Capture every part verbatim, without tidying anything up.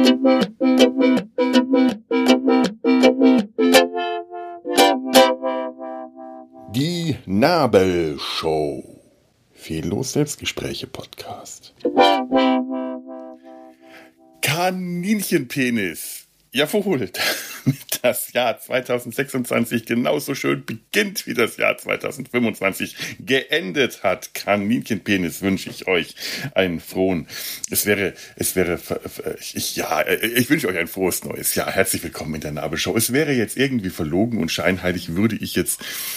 Die Nabelshow. Fehllos Selbstgespräche Podcast. Kaninchenpenis. Jawohl, das Jahr zweitausendsechsundzwanzig genauso schön beginnt, wie das Jahr zweitausendfünfundzwanzig geendet hat. Kaninchenpenis wünsche ich euch einen frohen. Es wäre, es wäre, ich, ja, ich wünsche euch ein frohes neues Jahr. Herzlich willkommen in der Nabelshow. Es wäre jetzt irgendwie verlogen und scheinheilig, würde ich jetzt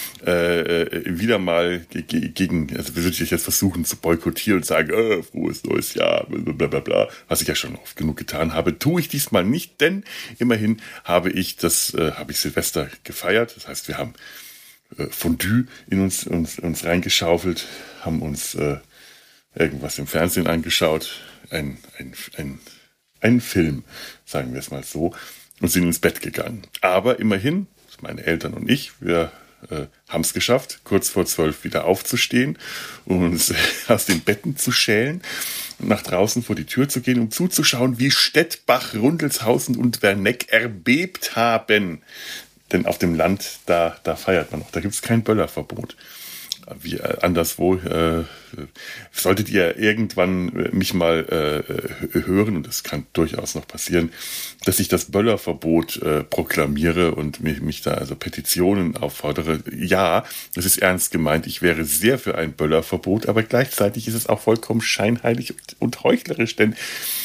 äh, wieder mal gegen, also würde ich jetzt versuchen zu boykottieren und sagen, äh, frohes neues Jahr, blablabla, was ich ja schon oft genug getan habe, tue ich diesmal nicht, denn immerhin habe ich das, äh, habe ich Silvester gefeiert. Das heißt, wir haben äh, Fondue in uns, uns, uns reingeschaufelt, haben uns äh, irgendwas im Fernsehen angeschaut, ein, ein, ein, einen Film, sagen wir es mal so, und sind ins Bett gegangen. Aber immerhin, meine Eltern und ich, wir äh, haben es geschafft, kurz vor zwölf wieder aufzustehen und uns aus den Betten zu schälen und nach draußen vor die Tür zu gehen, um zuzuschauen, wie Stettbach, Rundelshausen und Werneck erbebt haben. Denn auf dem Land, da, da feiert man noch, da gibt es kein Böllerverbot. Wie äh, anderswo, äh, solltet ihr irgendwann mich mal äh, hören, und das kann durchaus noch passieren, dass ich das Böllerverbot äh, proklamiere und mich, mich da also Petitionen auffordere. Ja, das ist ernst gemeint, ich wäre sehr für ein Böllerverbot, aber gleichzeitig ist es auch vollkommen scheinheilig und, und heuchlerisch, denn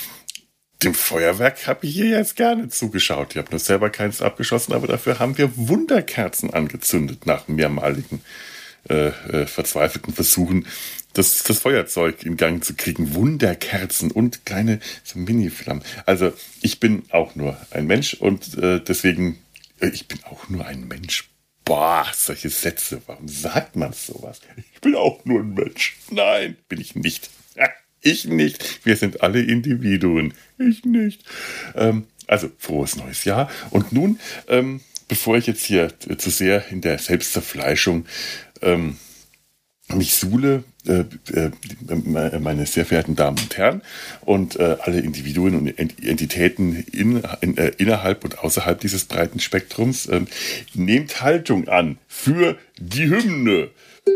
dem Feuerwerk habe ich hier jetzt gerne zugeschaut. Ich habe nur selber keins abgeschossen, aber dafür haben wir Wunderkerzen angezündet nach mehrmaligen Äh, äh, verzweifelten Versuchen, das, das Feuerzeug in Gang zu kriegen. Wunderkerzen und kleine so Mini-Flammen. Also ich bin auch nur ein Mensch und äh, deswegen, äh, ich bin auch nur ein Mensch. Boah, solche Sätze, warum sagt man sowas? Ich bin auch nur ein Mensch. Nein, bin ich nicht. Ja, ich nicht. Wir sind alle Individuen. Ich nicht. Ähm, also, frohes neues Jahr. Und nun, ähm, bevor ich jetzt hier zu sehr in der Selbstzerfleischung ähm, mich suhle, äh, äh, meine sehr verehrten Damen und Herren und äh, alle Individuen und Entitäten in, in, äh, innerhalb und außerhalb dieses breiten Spektrums, äh, nehmt Haltung an für die Hymne.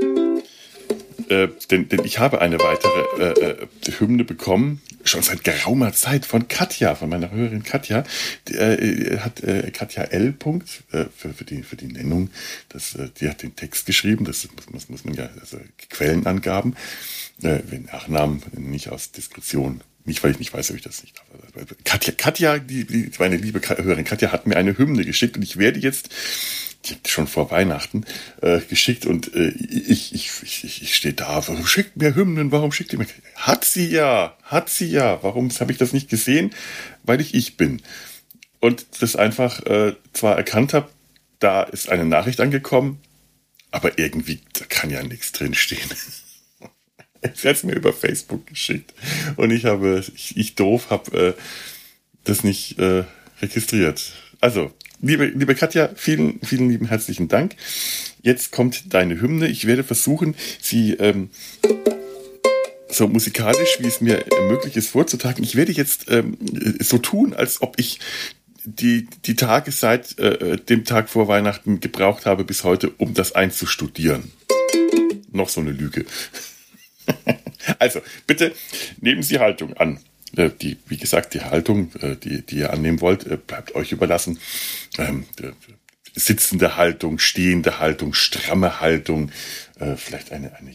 Äh, denn, denn ich habe eine weitere äh, Hymne bekommen, schon seit geraumer Zeit, von Katja, von meiner Hörerin Katja. Die, äh, hat äh, Katja L. Punkt, äh, für, für, die, für die Nennung, das, äh, die hat den Text geschrieben, das muss, muss man ja, also Quellenangaben, äh, den Nachnamen nicht aus Diskretion, nicht, weil ich nicht weiß, ob ich das nicht darf. Katja, Katja, die, die, meine liebe Hörerin Katja hat mir eine Hymne geschickt und ich werde jetzt, die hat schon vor Weihnachten äh, geschickt und äh, ich, ich, ich, ich stehe da, warum schickt mir Hymnen, warum schickt ihr mir? Hat sie ja, hat sie ja, warum habe ich das nicht gesehen? Weil ich ich bin. Und das einfach äh, zwar erkannt habe, da ist eine Nachricht angekommen, aber irgendwie, da kann ja nichts drinstehen. Sie hat es mir über Facebook geschickt und ich habe, ich, ich doof, habe äh, das nicht äh, registriert. Also, Liebe, liebe Katja, vielen, vielen lieben herzlichen Dank. Jetzt kommt deine Hymne. Ich werde versuchen, sie ähm, so musikalisch, wie es mir möglich ist, vorzutragen. Ich werde jetzt ähm, so tun, als ob ich die, die Tage seit äh, dem Tag vor Weihnachten gebraucht habe bis heute, um das einzustudieren. Noch so eine Lüge. Also, bitte nehmen Sie Haltung an. Die, wie gesagt, die Haltung, die, die ihr annehmen wollt, bleibt euch überlassen. Ähm, sitzende Haltung, stehende Haltung, stramme Haltung, äh, vielleicht eine, eine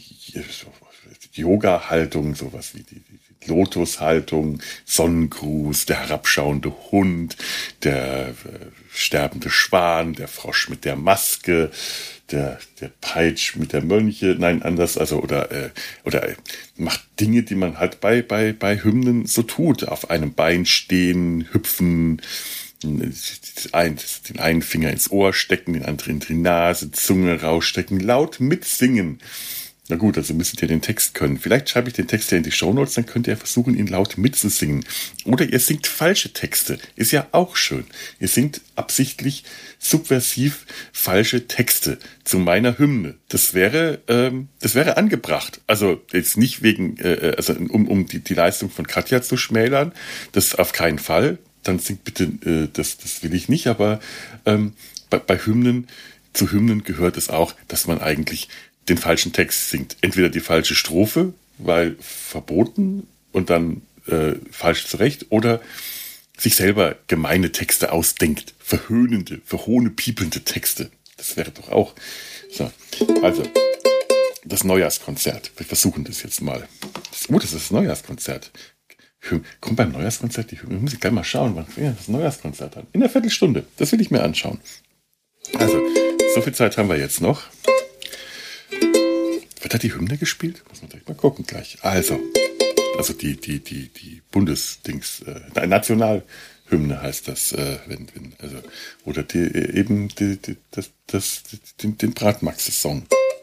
Yoga-Haltung, sowas wie die, die Lotus-Haltung, Sonnengruß, der herabschauende Hund, der äh, sterbende Schwan, der Frosch mit der Maske, der, der Peitsch mit der Mönche, nein, anders, also, oder, äh, oder äh, macht Dinge, die man halt bei, bei, bei Hymnen so tut, auf einem Bein stehen, hüpfen, den einen Finger ins Ohr stecken, den anderen in die Nase, Zunge rausstecken, laut mitsingen. Na gut, also müsstet ihr den Text können. Vielleicht schreibe ich den Text ja in die Shownotes, dann könnt ihr versuchen, ihn laut mitzusingen. Oder ihr singt falsche Texte. Ist ja auch schön. Ihr singt absichtlich subversiv falsche Texte zu meiner Hymne. Das wäre, ähm, das wäre angebracht. Also jetzt nicht wegen, äh, also um, um die, die Leistung von Katja zu schmälern. Das auf keinen Fall. dann singt bitte, äh, das, das will ich nicht, aber ähm, bei, bei Hymnen, zu Hymnen gehört es auch, dass man eigentlich den falschen Text singt. Entweder die falsche Strophe, weil verboten und dann äh, falsch zurecht, oder sich selber gemeine Texte ausdenkt. Verhöhnende, verhohnepiepelnde Texte. Das wäre doch auch. So, also, das Neujahrskonzert. Wir versuchen das jetzt mal. Oh, das ist das Neujahrskonzert. Kommt beim Neujahrskonzert die Hymne? Muss ich gleich mal schauen, wann wir das Neujahrskonzert haben. In einer Viertelstunde. Das will ich mir anschauen. Also, so viel Zeit haben wir jetzt noch. Wird da die Hymne gespielt? Muss man direkt mal gucken gleich. Also, also die, die, die, die Bundesdings, äh, Nationalhymne heißt das, äh, wenn, wenn, also, oder die, eben die, die, das, das, den, den Bratmaxe-Song.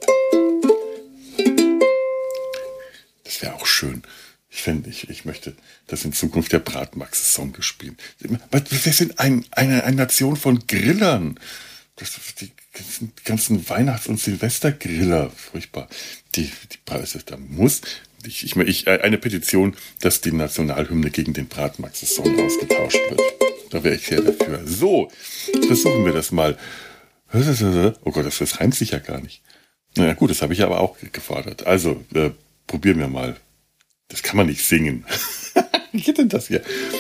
Das wäre auch schön. Ich finde, ich, ich möchte, dass in Zukunft der Bratmaxe-Song gespielt wird. Wir sind ein, eine, eine Nation von Grillern. Das, die ganzen, ganzen Weihnachts- und Silvestergriller, furchtbar. Die, die, also, da muss, ich, ich, ich, eine Petition, dass die Nationalhymne gegen den Bratmaxe-Song ausgetauscht wird. Da wäre ich sehr dafür. So, versuchen wir das mal. Oh Gott, das, das reimt sich ja gar nicht. Na gut, das habe ich aber auch gefordert. Also, äh, probieren wir mal. Das kann man nicht singen. Wie geht denn das hier?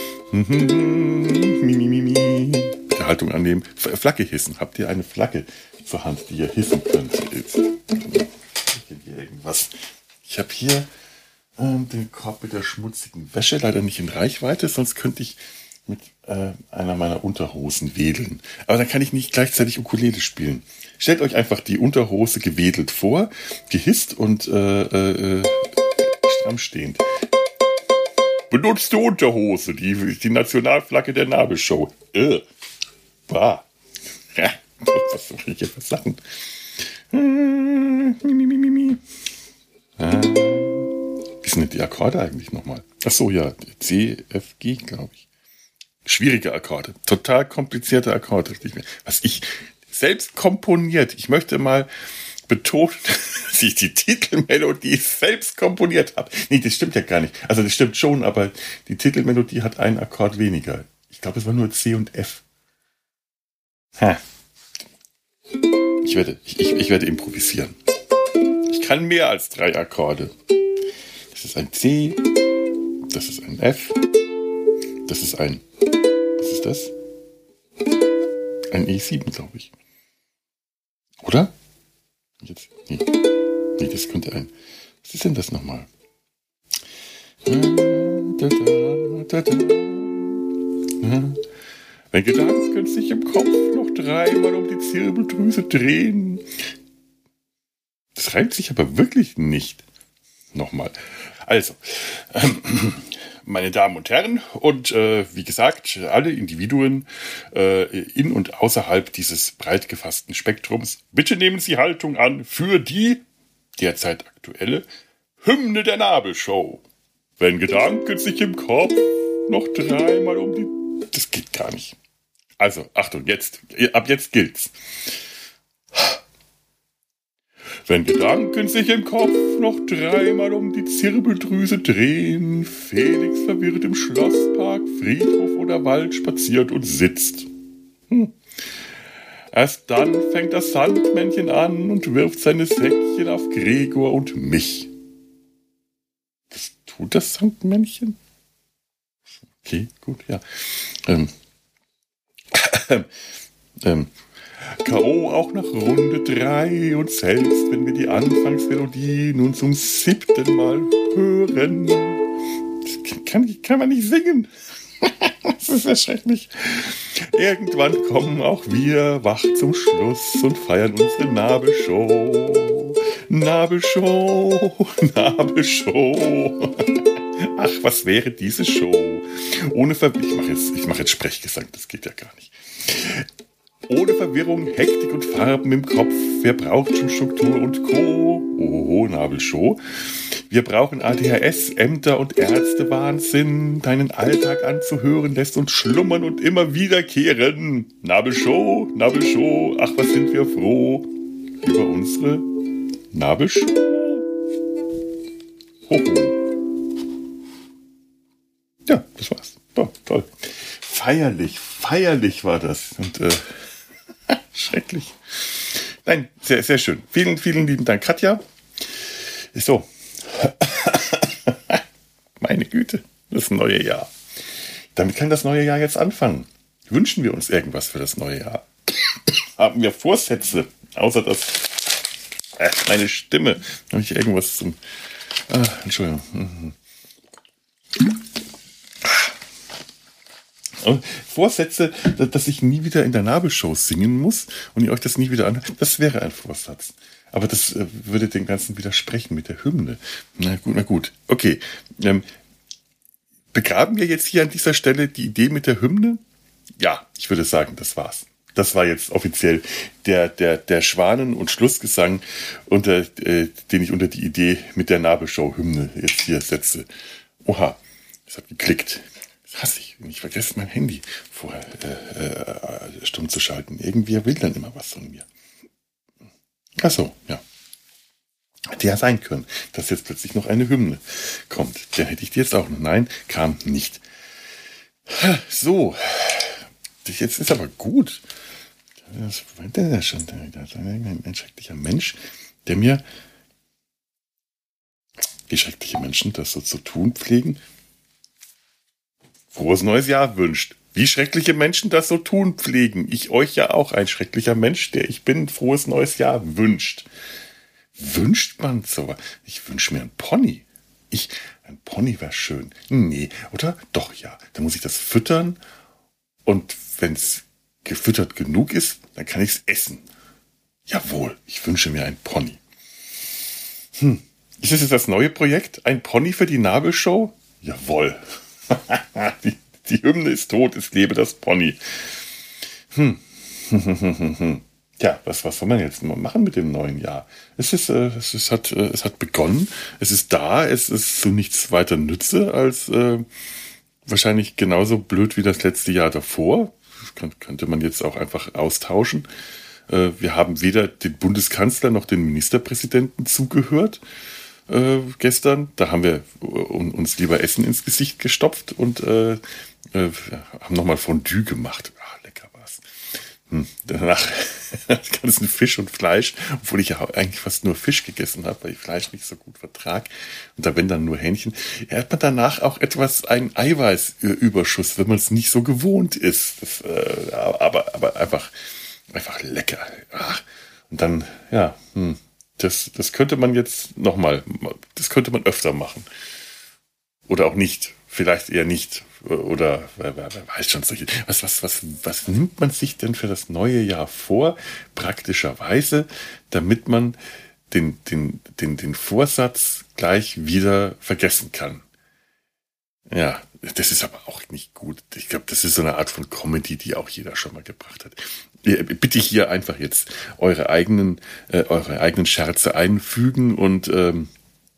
Bitte Haltung annehmen. Flagge hissen. Habt ihr eine Flagge zur Hand, die ihr hissen könnt? Hier irgendwas. Ich habe hier ähm, den Korb mit der schmutzigen Wäsche. Leider nicht in Reichweite, sonst könnte ich mit äh, einer meiner Unterhosen wedeln. Aber dann kann ich nicht gleichzeitig Ukulele spielen. Stellt euch einfach die Unterhose gewedelt vor, gehisst und äh, äh, stramm stehend. Benutzte Unterhose, die, die Nationalflagge der Nabelshow. Äh. Bah. Ja, was soll ich hier für Sachen? Ah. Wie sind denn die Akkorde eigentlich nochmal? Ach so, ja, C, F, G, glaube ich. Schwierige Akkorde. Total komplizierte Akkorde. Was ich selbst komponiert. Ich möchte mal betonen, dass ich die Titelmelodie selbst komponiert habe. Nee, das stimmt ja gar nicht. Also das stimmt schon, aber die Titelmelodie hat einen Akkord weniger. Ich glaube, es war nur C und F. Ha. Ich werde, ich, ich, ich werde improvisieren. Ich kann mehr als drei Akkorde. Das ist ein C, das ist ein F, das ist ein, was ist das? Ein E sieben, glaube ich. Oder? Jetzt, nee. nee, das könnte ein, was ist denn das nochmal? Da, da, da, da. Wenn Gedanken sich im Kopf noch dreimal um die Zirbeldrüse drehen. Das reimt sich aber wirklich nicht. Nochmal. Also, ähm, meine Damen und Herren und äh, wie gesagt, alle Individuen äh, in und außerhalb dieses breit gefassten Spektrums, bitte nehmen Sie Haltung an für die derzeit aktuelle Hymne der Nabelshow. Wenn Gedanken sich im Kopf noch dreimal um die... Das geht gar nicht. Also, Achtung, jetzt, ab jetzt gilt's. Wenn Gedanken sich im Kopf noch dreimal um die Zirbeldrüse drehen, Felix verwirrt im Schlosspark, Friedhof oder Wald spaziert und sitzt. Hm. Erst dann fängt das Sandmännchen an und wirft seine Säckchen auf Gregor und mich. Was tut das Sandmännchen? Okay, gut, ja. Ähm. ähm. K O auch nach Runde drei und selbst wenn wir die Anfangsmelodie nun zum siebten Mal hören, das kann, kann man nicht singen. Das ist ja schrecklich. Irgendwann kommen auch wir wach zum Schluss und feiern unsere Nabelshow. Nabelshow, Nabelshow. Ach, was wäre diese Show? Ohne Ver- ich mache jetzt, ich mache jetzt Sprechgesang, das geht ja gar nicht. Ohne Verwirrung, Hektik und Farben im Kopf. Wer braucht schon Struktur und Co.? Oh, Nabelshow. Wir brauchen A D H S, Ämter und Ärztewahnsinn. Deinen Alltag anzuhören lässt uns schlummern und immer wiederkehren. Nabelshow, Nabelshow. Ach, was sind wir froh über unsere Nabelshow. Hoho. Ja, das war's. Oh, toll. feierlich, feierlich war das. Und äh, schrecklich. Nein, sehr, sehr schön. Vielen, vielen lieben Dank, Katja. So. Meine Güte, das neue Jahr. Damit kann das neue Jahr jetzt anfangen. Wünschen wir uns irgendwas für das neue Jahr? Haben wir Vorsätze? Außer dass äh, meine Stimme. Habe ich irgendwas zum... Ah, Entschuldigung. Mhm. Und Vorsätze, dass ich nie wieder in der Nabelshow singen muss und ihr euch das nie wieder anhört, das wäre ein Vorsatz. Aber das äh, würde dem Ganzen widersprechen mit der Hymne. Na gut, na gut. Okay. Ähm, begraben wir jetzt hier an dieser Stelle die Idee mit der Hymne? Ja, ich würde sagen, das war's. Das war jetzt offiziell der, der, der Schwanen- und Schlussgesang, unter, äh, den ich unter die Idee mit der Nabelshow-Hymne jetzt hier setze. Oha, es hat geklickt. Das hasse ich. Ich vergesse mein Handy vorher äh, äh, stumm zu schalten. Irgendwer will dann immer was von mir. Ach so, ja. Hätte ja sein können, dass jetzt plötzlich noch eine Hymne kommt. Dann hätte ich die jetzt auch noch. Nein, kam nicht. So. Jetzt ist aber gut. Das war schon ein, ein schrecklicher Mensch, der mir, wie schreckliche Menschen das so zu tun pflegen, frohes neues Jahr wünscht. Wie schreckliche Menschen das so tun pflegen. Ich euch ja auch, ein schrecklicher Mensch, der ich bin, frohes neues Jahr wünscht. Wünscht man so? Ich wünsche mir ein Pony. Ich, ein Pony wäre schön. Nee, oder? Doch, ja. Dann muss ich das füttern und wenn es gefüttert genug ist, dann kann ich es essen. Jawohl, ich wünsche mir ein Pony. Hm. Ist das jetzt das neue Projekt? Ein Pony für die Nabelshow? Jawohl. die, die Hymne ist tot, es lebe das Pony. Hm. Tja, was, was soll man jetzt mal machen mit dem neuen Jahr? Es ist, äh, es ist, hat, äh, es hat begonnen, es ist da, es ist zu nichts weiter Nütze als äh, wahrscheinlich genauso blöd wie das letzte Jahr davor. Das kann, könnte man jetzt auch einfach austauschen. Äh, wir haben weder den Bundeskanzler noch den Ministerpräsidenten zugehört äh, gestern. Da haben wir äh, uns lieber Essen ins Gesicht gestopft und äh, äh, haben nochmal Fondue gemacht. Ah, lecker war's. Hm. Danach das ganzen Fisch und Fleisch, obwohl ich ja eigentlich fast nur Fisch gegessen habe, weil ich Fleisch nicht so gut vertrage. Und da wenn dann nur Hähnchen. Ja, hat man danach auch etwas einen Eiweißüberschuss, wenn man es nicht so gewohnt ist. Das, äh, aber, aber einfach, einfach lecker. Ach. Und dann, ja, hm, das, das könnte man jetzt nochmal, das könnte man öfter machen. Oder auch nicht. Vielleicht eher nicht. Oder wer, wer, wer weiß schon solche. Was, was, was, was nimmt man sich denn für das neue Jahr vor? Praktischerweise, damit man den, den, den, den Vorsatz gleich wieder vergessen kann. Ja, das ist aber auch nicht gut. Ich glaube, das ist so eine Art von Comedy, die auch jeder schon mal gebracht hat. Bitte hier einfach jetzt eure eigenen, äh, eure eigenen Scherze einfügen und ähm,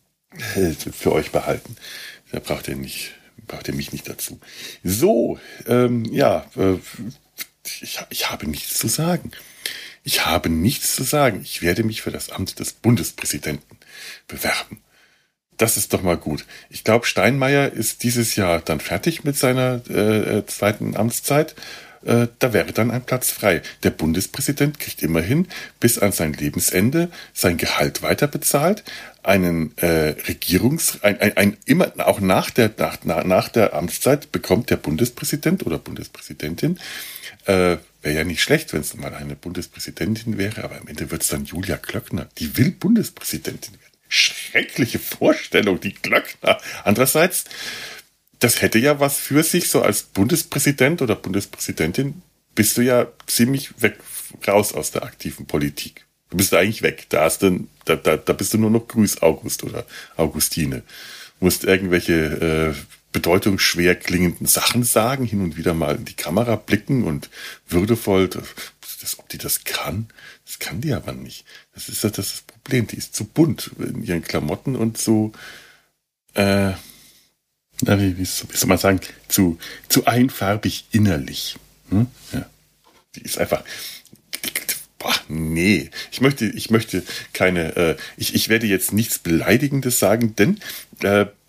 für euch behalten. Da braucht ihr nicht. Braucht ihr mich nicht dazu. So, ähm, ja, äh, ich, ich habe nichts zu sagen. Ich habe nichts zu sagen. Ich werde mich für das Amt des Bundespräsidenten bewerben. Das ist doch mal gut. Ich glaube, Steinmeier ist dieses Jahr dann fertig mit seiner äh, zweiten Amtszeit. Äh, da wäre dann ein Platz frei. Der Bundespräsident kriegt immerhin bis an sein Lebensende sein Gehalt weiterbezahlt, einen äh, Regierungs, ein, ein, ein immer auch nach der nach, nach der Amtszeit bekommt der Bundespräsident oder Bundespräsidentin äh, wäre ja nicht schlecht, wenn es mal eine Bundespräsidentin wäre, aber am Ende wird es dann Julia Klöckner. Die will Bundespräsidentin werden. Schreckliche Vorstellung, die Klöckner. Andererseits, das hätte ja was für sich, so als Bundespräsident oder Bundespräsidentin bist du ja ziemlich weg, raus aus der aktiven Politik. Du bist eigentlich weg. Da hast du, da, da, da bist du nur noch Grüß August oder Augustine. Du musst irgendwelche äh, bedeutungsschwer klingenden Sachen sagen, hin und wieder mal in die Kamera blicken und würdevoll. Das, ob die das kann, das kann die aber nicht. Das ist das, das Problem. Die ist zu bunt in ihren Klamotten und zu, äh, na, wie, wie soll man sagen, zu, zu einfarbig innerlich. Hm? Ja. Die ist einfach. Boah, nee, ich möchte, ich möchte keine, äh, ich, ich werde jetzt nichts Beleidigendes sagen, denn äh,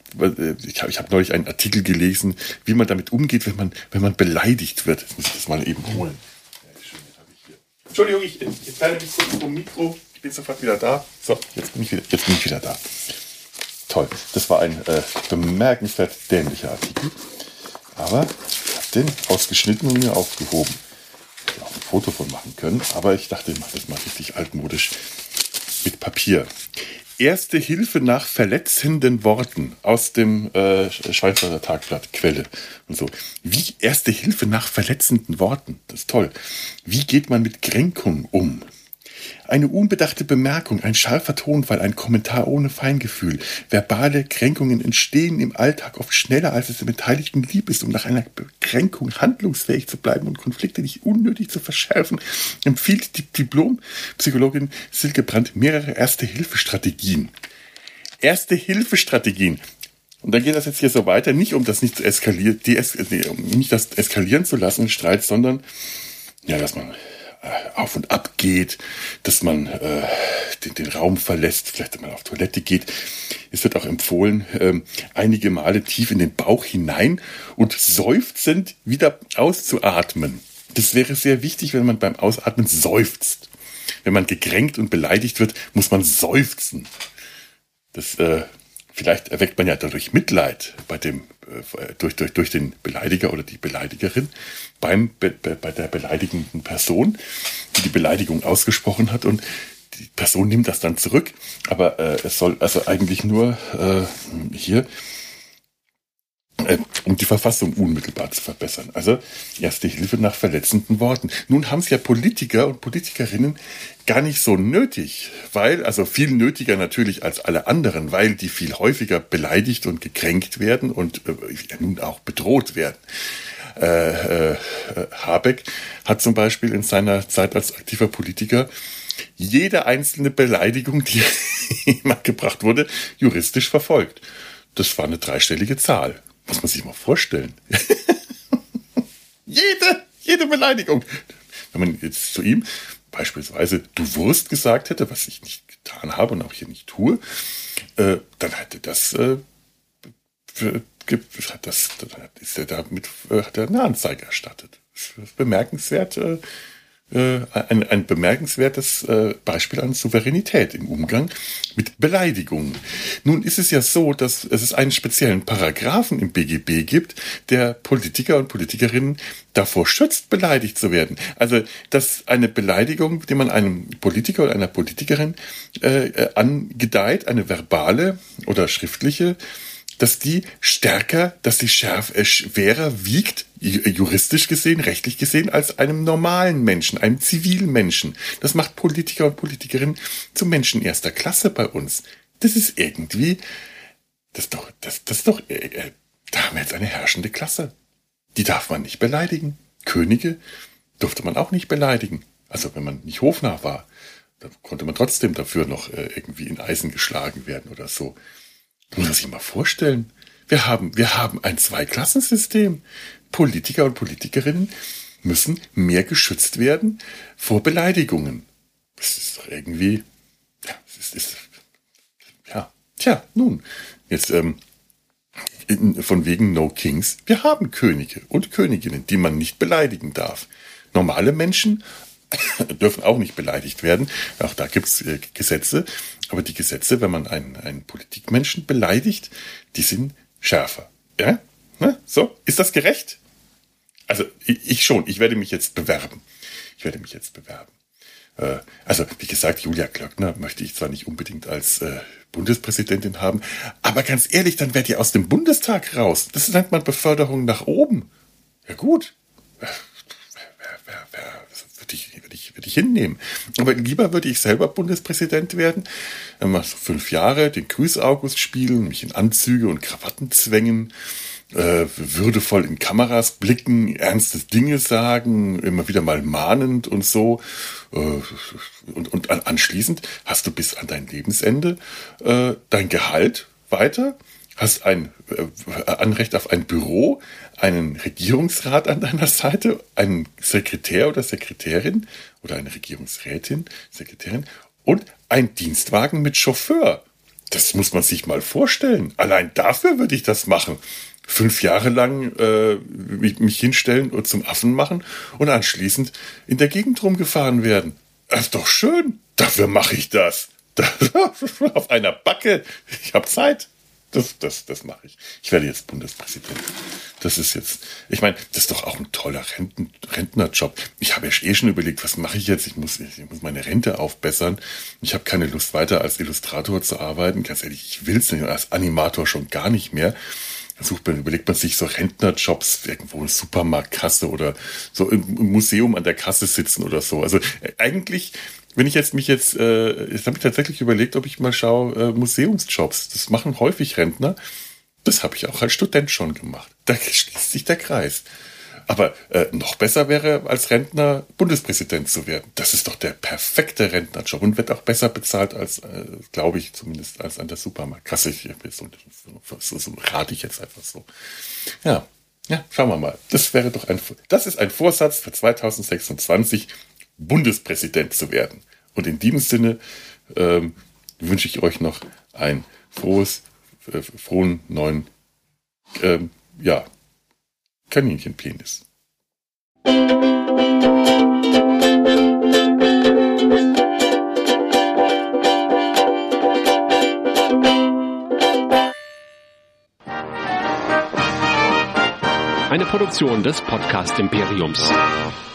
ich habe ich hab neulich einen Artikel gelesen, wie man damit umgeht, wenn man, wenn man beleidigt wird. Jetzt muss ich das mal eben holen. Entschuldigung, ich entferne mich kurz vom Mikro. Ich bin sofort wieder da. So, jetzt bin ich wieder, jetzt bin ich wieder da. Toll. Das war ein äh, bemerkenswert dämlicher Artikel. Aber ich habe den ausgeschnitten und mir aufgehoben. Ich hätte auch ein Foto von machen können, aber ich dachte, ich mache das mal richtig altmodisch mit Papier. Erste Hilfe nach verletzenden Worten aus dem äh, Schweinfurter Tagblatt, Quelle und so. Wie erste Hilfe nach verletzenden Worten? Das ist toll. Wie geht man mit Kränkung um? Eine unbedachte Bemerkung, ein scharfer Tonfall, ein Kommentar ohne Feingefühl. Verbale Kränkungen entstehen im Alltag oft schneller, als es den Beteiligten lieb ist, um nach einer Kränkung handlungsfähig zu bleiben und Konflikte nicht unnötig zu verschärfen, empfiehlt die Diplompsychologin Silke Brandt mehrere Erste-Hilfe-Strategien. Erste-Hilfe-Strategien. Und dann geht das jetzt hier so weiter, nicht um das nicht zu eskalieren, die es, nee, um nicht das eskalieren zu lassen, Streit, sondern ja, dass man auf und ab geht, dass man äh, den, den Raum verlässt, vielleicht mal auf Toilette geht. Es wird auch empfohlen, ähm, einige Male tief in den Bauch hinein und seufzend wieder auszuatmen. Das wäre sehr wichtig, wenn man beim Ausatmen seufzt. Wenn man gekränkt und beleidigt wird, muss man seufzen. Das äh, vielleicht erweckt man ja dadurch Mitleid bei dem, äh, durch, durch, durch den Beleidiger oder die Beleidigerin beim, be, bei der beleidigenden Person, die die Beleidigung ausgesprochen hat, und die Person nimmt das dann zurück. Aber äh, es soll also eigentlich nur äh, hier, äh, um die Verfassung unmittelbar zu verbessern. Also erste Hilfe nach verletzenden Worten. Nun haben es ja Politiker und Politikerinnen gar nicht so nötig, weil, also viel nötiger natürlich als alle anderen, weil die viel häufiger beleidigt und gekränkt werden und äh, ja, nun auch bedroht werden. Äh, äh, Habeck hat zum Beispiel in seiner Zeit als aktiver Politiker jede einzelne Beleidigung, die ihm gebracht wurde, juristisch verfolgt. Das war eine dreistellige Zahl. Muss man sich mal vorstellen. jede, jede Beleidigung. Wenn man jetzt zu ihm beispielsweise du Wurst gesagt hätte, was ich nicht getan habe und auch hier nicht tue, äh, dann hätte das, äh, für, hat das, dann ist er damit, äh, hat er eine Anzeige erstattet. Das ist bemerkenswert, äh, ein, ein bemerkenswertes äh, Beispiel an Souveränität im Umgang mit Beleidigungen. Nun ist es ja so, dass es einen speziellen Paragraphen im B G B gibt, der Politiker und Politikerinnen davor schützt, beleidigt zu werden. Also, dass eine Beleidigung, die man einem Politiker oder einer Politikerin äh, angedeiht, eine verbale oder schriftliche, dass die stärker, dass die schärf, äh, schwerer wiegt, juristisch gesehen, rechtlich gesehen, als einem normalen Menschen, einem zivilen Menschen. Das macht Politiker und Politikerinnen zu Menschen erster Klasse bei uns. Das ist irgendwie, das ist doch, das, das ist doch, äh, äh, da haben wir jetzt eine herrschende Klasse. Die darf man nicht beleidigen. Könige durfte man auch nicht beleidigen. Also wenn man nicht hofnarr war, dann konnte man trotzdem dafür noch äh, irgendwie in Eisen geschlagen werden oder so. Muss man sich mal vorstellen. Wir haben, wir haben ein Zweiklassensystem. Politiker und Politikerinnen müssen mehr geschützt werden vor Beleidigungen. Das ist doch irgendwie, ja, das ist, ist, ja, tja, nun, jetzt, ähm, in, von wegen No Kings. Wir haben Könige und Königinnen, die man nicht beleidigen darf. Normale Menschen dürfen auch nicht beleidigt werden. Auch da gibt's äh, Gesetze. Aber die Gesetze, wenn man einen, einen Politikmenschen beleidigt, die sind schärfer. Ja? Na, so, ist das gerecht? Also ich, ich schon. Ich werde mich jetzt bewerben. Ich werde mich jetzt bewerben. Äh, also wie gesagt, Julia Klöckner möchte ich zwar nicht unbedingt als äh, Bundespräsidentin haben, aber ganz ehrlich, dann wäre die aus dem Bundestag raus. Das nennt man Beförderung nach oben. Ja gut. Äh, wer, wer, wer, würde ich, würde ich, würde ich hinnehmen. Aber lieber würde ich selber Bundespräsident werden, mal so fünf Jahre den Grüß-August spielen, mich in Anzüge und Krawatten zwängen, äh, würdevoll in Kameras blicken, ernstes Dinge sagen, immer wieder mal mahnend und so. Äh, und, und anschließend hast du bis an dein Lebensende äh, dein Gehalt weiter, hast ein äh, Anrecht auf ein Büro, einen Regierungsrat an deiner Seite, einen Sekretär oder Sekretärin oder eine Regierungsrätin, Sekretärin und ein Dienstwagen mit Chauffeur. Das muss man sich mal vorstellen. Allein dafür würde ich das machen. Fünf Jahre lang äh, mich, mich hinstellen und zum Affen machen und anschließend in der Gegend rumgefahren werden. Das ist doch schön. Dafür mache ich das. das auf einer Backe. Ich habe Zeit. Das, das, das mache ich. Ich werde jetzt Bundespräsident. Das ist jetzt, ich meine, das ist doch auch ein toller Renten, Rentnerjob. Ich habe ja eh schon überlegt, was mache ich jetzt? Ich muss, ich muss meine Rente aufbessern. Ich habe keine Lust, weiter als Illustrator zu arbeiten. Ganz ehrlich, ich will es nicht. Als Animator schon gar nicht mehr. Da sucht man, überlegt man sich so Rentnerjobs, irgendwo in Supermarktkasse oder so im Museum an der Kasse sitzen oder so. Also äh, eigentlich, wenn ich jetzt mich jetzt, äh, jetzt habe ich tatsächlich überlegt, ob ich mal schaue, äh, Museumsjobs. Das machen häufig Rentner. Das habe ich auch als Student schon gemacht. Da schließt sich der Kreis. Aber äh, noch besser wäre, als Rentner Bundespräsident zu werden. Das ist doch der perfekte Rentnerjob und wird auch besser bezahlt als, äh, glaube ich, zumindest als an der Supermarktkasse. So, so, so rate ich jetzt einfach so. Ja, ja, schauen wir mal. Das wäre doch ein, das ist ein Vorsatz für zweitausendsechsundzwanzig, Bundespräsident zu werden. Und in diesem Sinne ähm, wünsche ich euch noch ein frohes, äh, frohen neuen, ähm, ja, Kaninchenpenis. Eine Produktion des Podcast Imperiums.